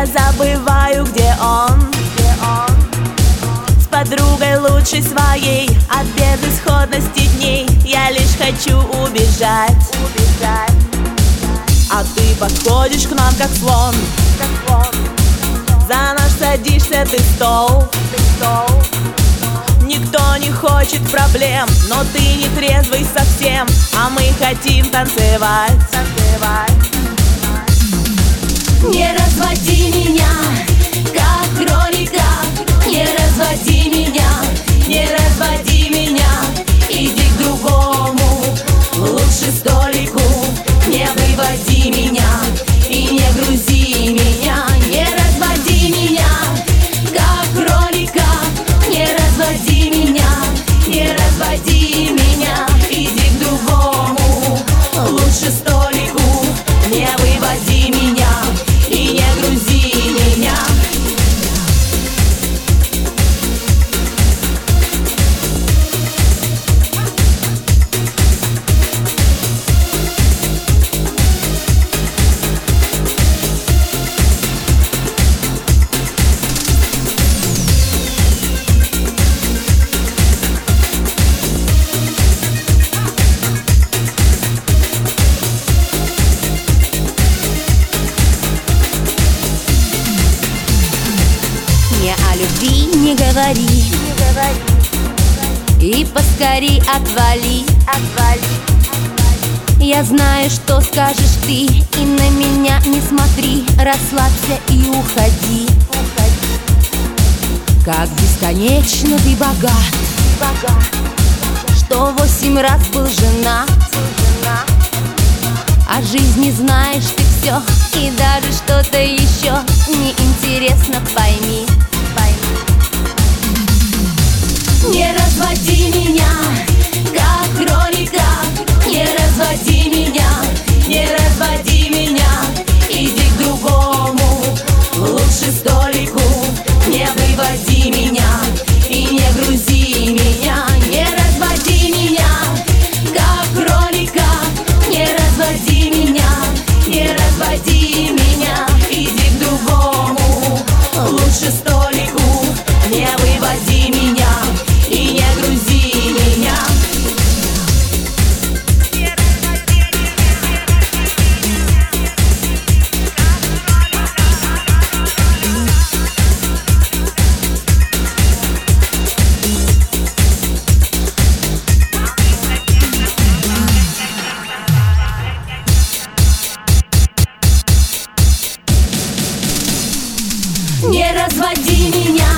я забываю, где он. С подругой лучшей своей от безысходности дней я лишь хочу убежать. А ты подходишь к нам, как слон. За наш садишься ты стол. Никто не хочет проблем, но ты не трезвый совсем, а мы хотим танцевать. Не разводи меня, как кролика. Не разводи меня, не разводи меня. Иди к другому, лучше столику. Не выводи меня и не грузи меня. Не разводи меня, как кролика. Не разводи меня, не разводи меня. Иди к другому, лучше столику. Не выводи меня и не грузи меня. Мне о любви не говори, и поскорей отвали. Я знаю, что скажешь ты, и на меня не смотри. Расслабься и уходи. Как бесконечно ты богат, что 8 раз был женат. О жизни знаешь ты все, и даже что-то еще неинтересно, пойми. Не разводи меня, как кролика. Не разводи меня, не разводи меня. Иди к другому, лучше столику. Не выводи меня и не грузи меня. Не разводи меня, как кролика. Не разводи меня, не разводи меня. Иди к другому, лучше столику. Не выводи меня и не грузи меня. Не разводи меня,